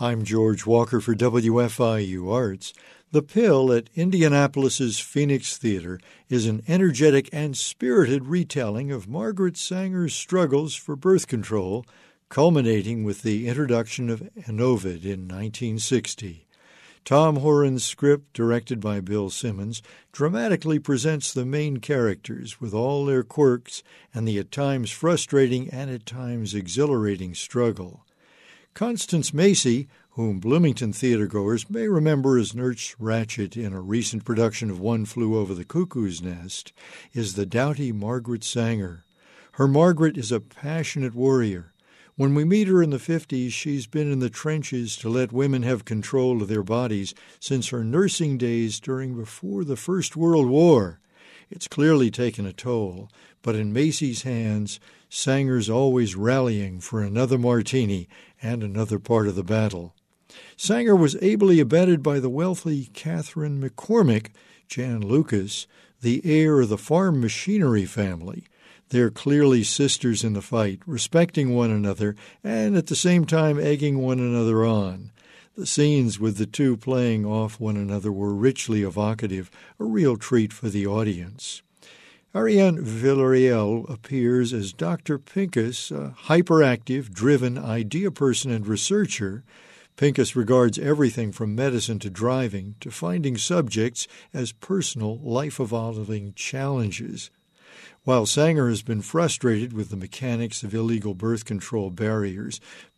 I'm George Walker for WFIU Arts. The Pill at Indianapolis's Phoenix Theater is an energetic and spirited retelling of Margaret Sanger's struggles for birth control, culminating with the introduction of Enovid in 1960. Tom Horan's script, directed by Bill Simmons, dramatically presents the main characters with all their quirks and the at times frustrating and at times exhilarating struggle. Constance Macy, whom Bloomington theatergoers may remember as Nurse Ratched in a recent production of One Flew Over the Cuckoo's Nest, is the doughty Margaret Sanger. Her Margaret is a passionate warrior. When we meet her in the 50s, she's been in the trenches to let women have control of their bodies since her nursing days before the First World War. It's clearly taken a toll, but in Macy's hands, Sanger's always rallying for another martini and another part of the battle. Sanger was ably abetted by the wealthy Catherine McCormick, Jan Lucas, the heir of the farm machinery family. They're clearly sisters in the fight, respecting one another and at the same time egging one another on. The scenes with the two playing off one another were richly evocative, a real treat for the audience. Ariane Villarreal appears as Dr. Pincus, a hyperactive, driven idea person and researcher. Pincus regards everything from medicine to driving to finding subjects as personal, life-evolving challenges. While Sanger has been frustrated with the mechanics of illegal birth control barriers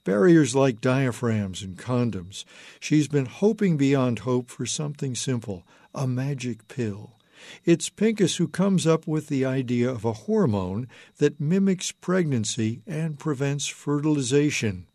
like diaphragms and condoms, she's been hoping beyond hope for something simple, a magic pill. It's Pincus who comes up with the idea of a hormone that mimics pregnancy and prevents fertilization.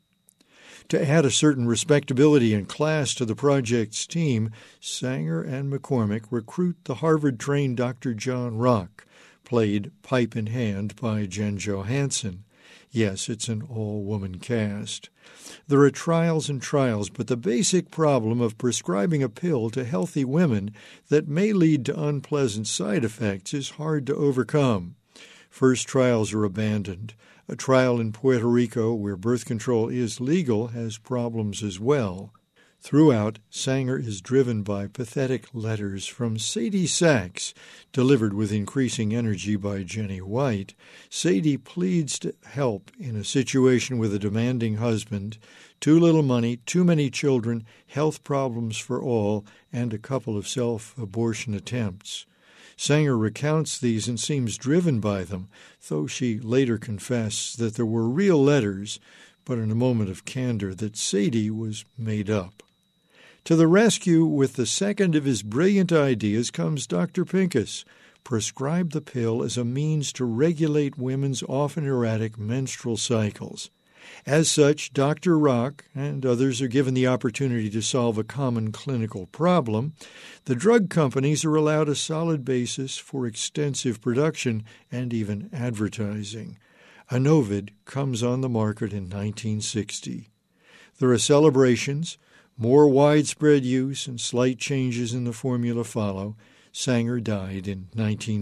To add a certain respectability and class to the project's team, Sanger and McCormick recruit the Harvard-trained Dr. John Rock, played pipe in hand by Jen Johansson. Yes, it's an all-woman cast. There are trials and trials, but the basic problem of prescribing a pill to healthy women that may lead to unpleasant side effects is hard to overcome. First trials are abandoned. A trial in Puerto Rico, where birth control is legal, has problems as well. Throughout, Sanger is driven by pathetic letters from Sadie Sachs, delivered with increasing energy by Jenny White. Sadie pleads to help in a situation with a demanding husband, too little money, too many children, health problems for all, and a couple of self-abortion attempts. Sanger recounts these and seems driven by them, though she later confessed that there were real letters, but in a moment of candor that Sadie was made up. To the rescue with the second of his brilliant ideas comes Dr. Pincus. Prescribe the pill as a means to regulate women's often erratic menstrual cycles. As such, Dr. Rock and others are given the opportunity to solve a common clinical problem. The drug companies are allowed a solid basis for extensive production and even advertising. Enovid comes on the market in 1960. There are celebrations. More widespread use and slight changes in the formula follow. Sanger died in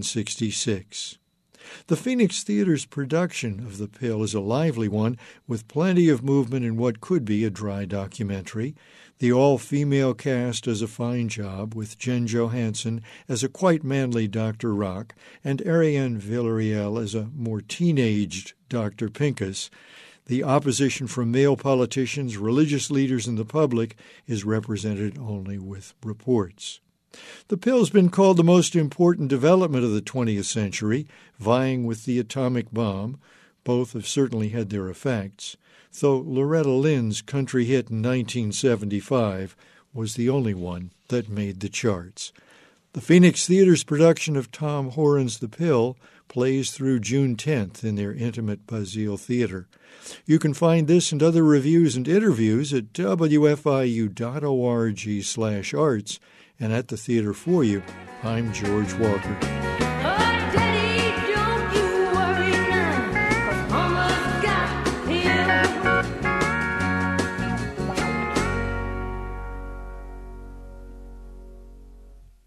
1966. The Phoenix Theater's production of The Pill is a lively one, with plenty of movement in what could be a dry documentary. The all-female cast does a fine job, with Jen Johansson as a quite manly Dr. Rock and Ariane Villarreal as a more teenaged Dr. Pincus. The opposition from male politicians, religious leaders, and the public is represented only with reports. The pill's been called the most important development of the 20th century, vying with the atomic bomb. Both have certainly had their effects, though Loretta Lynn's country hit in 1975 was the only one that made the charts. The Phoenix Theater's production of Tom Horan's The Pill plays through June 10th in their intimate Basile Theater. You can find this and other reviews and interviews at wfiu.org/arts, and at the theater for you, I'm George Walker.